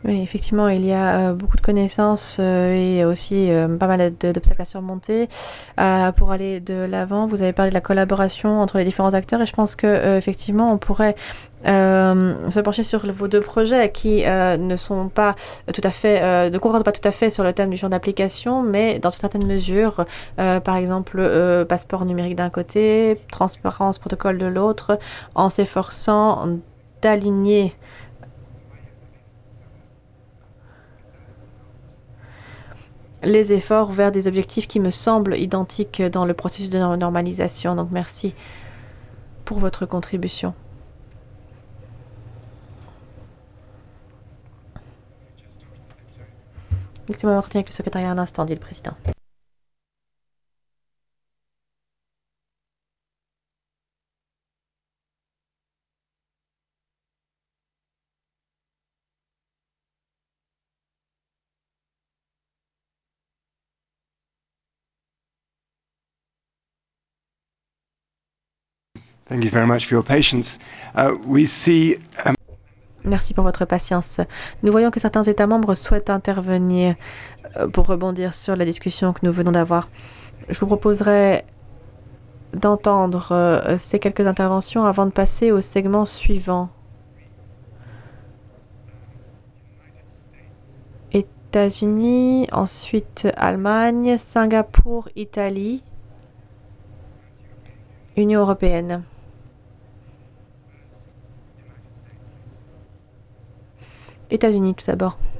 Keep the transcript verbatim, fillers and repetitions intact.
Oui, effectivement, il y a euh, beaucoup de connaissances euh, et aussi euh, pas mal de- d'obstacles à surmonter euh, pour aller de l'avant. Vous avez parlé de la collaboration entre les différents acteurs et je pense que euh, effectivement, on pourrait euh, se pencher sur vos deux projets qui euh, ne sont pas tout à fait, euh, ne concordent pas tout à fait sur le thème du champ d'application, mais dans certaines mesures, euh, par exemple, euh, passeport numérique d'un côté, transparence protocole de l'autre, en s'efforçant d'aligner les efforts vers des objectifs qui me semblent identiques dans le processus de normalisation. Donc merci pour votre contribution. Laissez-moi m'entretenir avec le secrétariat un instant, dit le président. Thank you very much for your patience. Uh, we see um, Merci pour votre patience. Nous voyons que certains États membres souhaitent intervenir euh, pour rebondir sur la discussion que nous venons d'avoir. Je vous proposerai d'entendre euh, ces quelques interventions avant de passer au segment suivant. États-Unis, ensuite Allemagne, Singapour, Italie, Union européenne. États-Unis tout d'abord.